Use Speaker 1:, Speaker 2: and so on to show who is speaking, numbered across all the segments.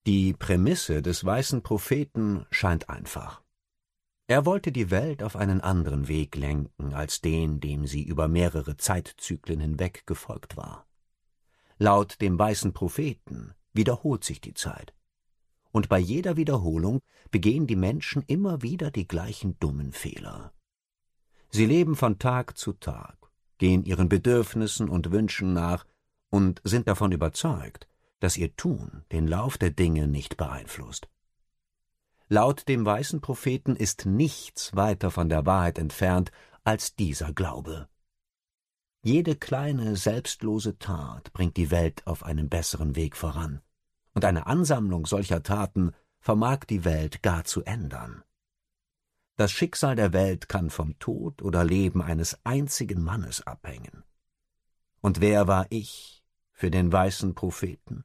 Speaker 1: Die Prämisse des weißen Propheten scheint einfach. Er wollte die Welt auf einen anderen Weg lenken als den, dem sie über mehrere Zeitzyklen hinweg gefolgt war. Laut dem weißen Propheten wiederholt sich die Zeit. Und bei jeder Wiederholung begehen die Menschen immer wieder die gleichen dummen Fehler. Sie leben von Tag zu Tag, gehen ihren Bedürfnissen und Wünschen nach und sind davon überzeugt, dass ihr Tun den Lauf der Dinge nicht beeinflusst. Laut dem weißen Propheten ist nichts weiter von der Wahrheit entfernt als dieser Glaube. Jede kleine, selbstlose Tat bringt die Welt auf einen besseren Weg voran, und eine Ansammlung solcher Taten vermag die Welt gar zu ändern. Das Schicksal der Welt kann vom Tod oder Leben eines einzigen Mannes abhängen. Und wer war ich für den weißen Propheten?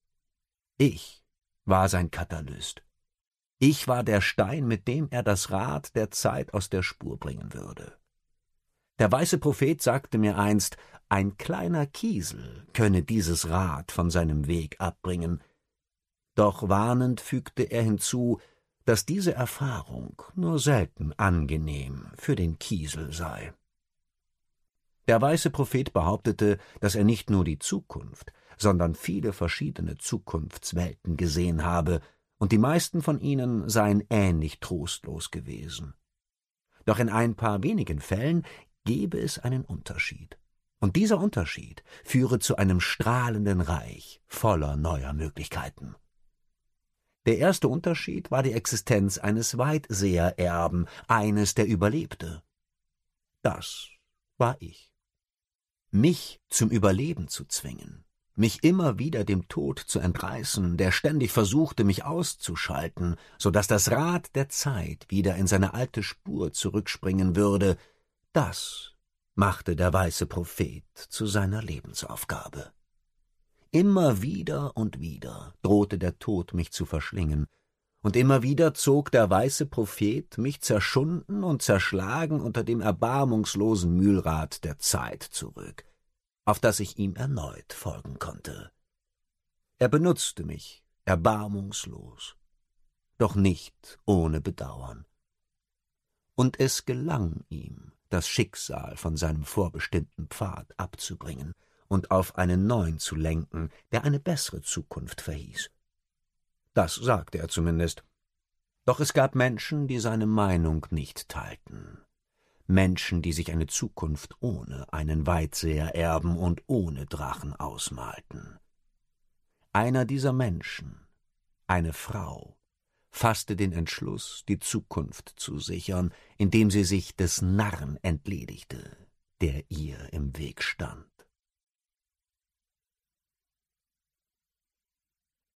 Speaker 1: Ich war sein Katalyst. Ich war der Stein, mit dem er das Rad der Zeit aus der Spur bringen würde. Der weiße Prophet sagte mir einst, ein kleiner Kiesel könne dieses Rad von seinem Weg abbringen. Doch warnend fügte er hinzu, dass diese Erfahrung nur selten angenehm für den Kiesel sei. Der weiße Prophet behauptete, dass er nicht nur die Zukunft, sondern viele verschiedene Zukunftswelten gesehen habe, und die meisten von ihnen seien ähnlich trostlos gewesen. Doch in ein paar wenigen Fällen gebe es einen Unterschied. Und dieser Unterschied führe zu einem strahlenden Reich voller neuer Möglichkeiten. Der erste Unterschied war die Existenz eines Weitsehererben, eines, der überlebte. Das war ich. Mich zum Überleben zu zwingen, mich immer wieder dem Tod zu entreißen, der ständig versuchte, mich auszuschalten, so dass das Rad der Zeit wieder in seine alte Spur zurückspringen würde, das machte der weiße Prophet zu seiner Lebensaufgabe. Immer wieder und wieder drohte der Tod, mich zu verschlingen, und immer wieder zog der weiße Prophet mich zerschunden und zerschlagen unter dem erbarmungslosen Mühlrad der Zeit zurück, auf das ich ihm erneut folgen konnte. Er benutzte mich erbarmungslos, doch nicht ohne Bedauern. Und es gelang ihm, das Schicksal von seinem vorbestimmten Pfad abzubringen und auf einen neuen zu lenken, der eine bessere Zukunft verhieß. Das sagte er zumindest. Doch es gab Menschen, die seine Meinung nicht teilten. Menschen, die sich eine Zukunft ohne einen Weitseher erben und ohne Drachen ausmalten. Einer dieser Menschen, eine Frau, fasste den Entschluss, die Zukunft zu sichern, indem sie sich des Narren entledigte, der ihr im Weg stand.